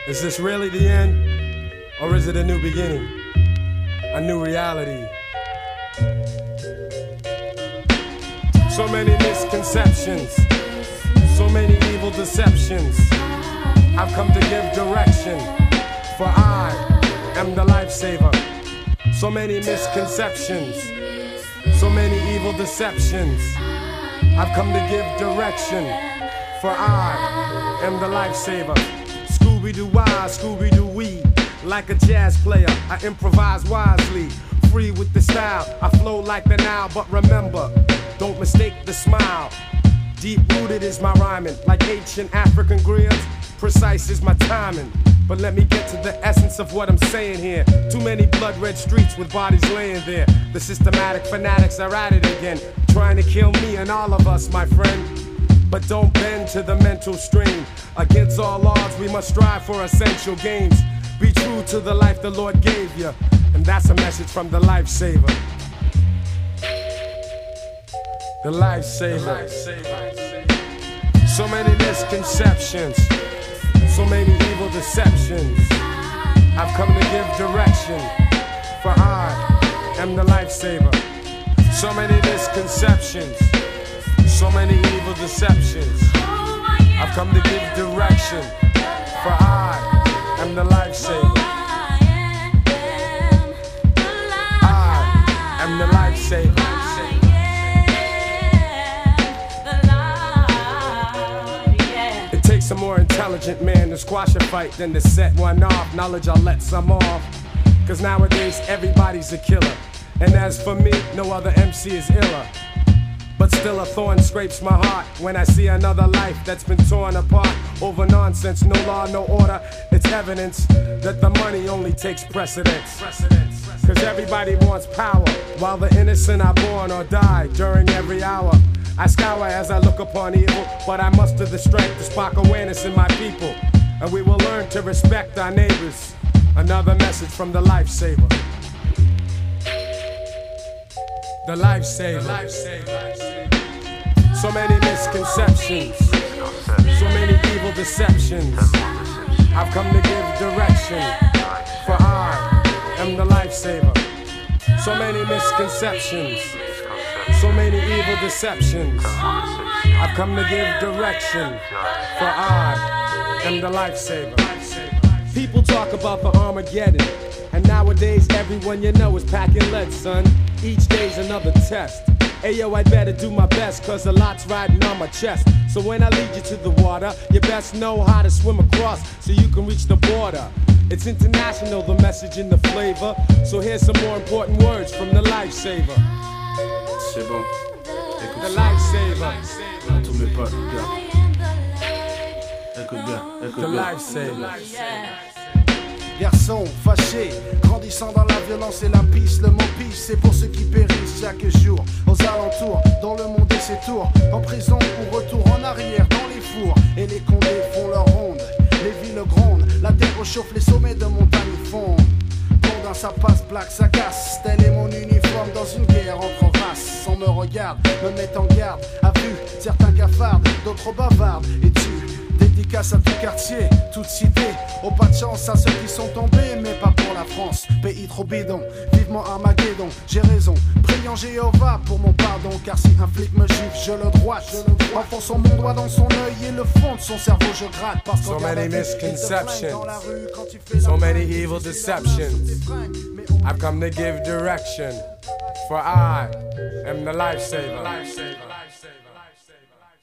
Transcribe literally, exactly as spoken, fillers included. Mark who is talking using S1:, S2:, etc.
S1: Is this really the end? Or is it a new beginning? A new reality? So many misconceptions, so many evil deceptions. I've come to give direction, for I am the lifesaver. So many misconceptions, so many evil deceptions. I've come to give direction, for I am the lifesaver. Scooby-Doo-why, Scooby-Doo-wee. Like a jazz player, I improvise wisely. Free with the style, I flow like the Nile. But remember, don't mistake the smile. Deep-rooted is my rhyming, like ancient African griots. Precise is my timing. But let me get to the essence of what I'm saying here. Too many blood-red streets with bodies laying there. The systematic fanatics are at it again, trying to kill me and all of us, my friend. But don't bend to the mental strain. Against all odds, we must strive for essential gains. Be true to the life the Lord gave you. And that's a message from the lifesaver. The lifesaver. So many misconceptions, so many evil deceptions. I've come to give direction, for I am the lifesaver. So many misconceptions, so many evil deceptions. I've come to give direction, for I am the lifesaver. I am the lifesaver. It takes a more intelligent man to squash a fight than to set one off. Knowledge I'll let some off, cause nowadays everybody's a killer. And as for me, no other M C is iller. But still a thorn scrapes my heart when I see another life that's been torn apart over nonsense, no law, no order. It's evidence that the money only takes precedence. Cause everybody wants power, while the innocent are born or die during every hour. I scour as I look upon evil, but I muster the strength to spark awareness in my people. And we will learn to respect our neighbors. Another message from the lifesaver. The lifesaver. The lifesaver. So many misconceptions, so many evil deceptions. I've come to give direction, for I am the lifesaver. So many misconceptions, so many evil deceptions. I've come to give direction, for I am the lifesaver. People talk about the Armageddon, and nowadays everyone you know is packing lead, son. Each day's another test. Ayo, I better do my best, cause a lot's riding on my chest. So when I lead you to the water, you best know how to swim across so you can reach the border. It's international, the message and the flavor. So here's some more important words from the lifesaver.
S2: C'est bon. Écoute
S1: The lifesaver.
S2: À tous mes potes, gars. Écoute bien, écoute
S1: The
S2: bien.
S1: lifesaver.
S3: Garçon fâché, grandissant dans la violence et la pisse, le mot pisse, c'est pour ceux qui périssent chaque jour aux alentours, dans le monde et ses tours, en prison ou retour en arrière dans les fours, et les condés font leur ronde, les villes grondent, la terre réchauffe, les sommets de montagne fondent. Dans ça passe, black, ça casse, tel est mon uniforme dans une guerre entre races. On me regarde, me met en garde, à vue, certains cafardent, d'autres bavardent, et tu dédicace à tout quartier, toute cité. Oh, pas de chance à ceux qui sont tombés, mais pas pour la France. Pays trop bidon, vivement Armageddon. J'ai raison, priant Jéhovah pour mon pardon. Car si un flic me gifle, je le droite. Enfonçant mon doigt dans son œil et le fond de son cerveau, je gratte. Parce
S1: So many misconceptions,
S3: so
S1: so many evil deceptions. I've come to give direction, for I am the lifesaver. Lifesaver. Lifesaver. Lifesaver.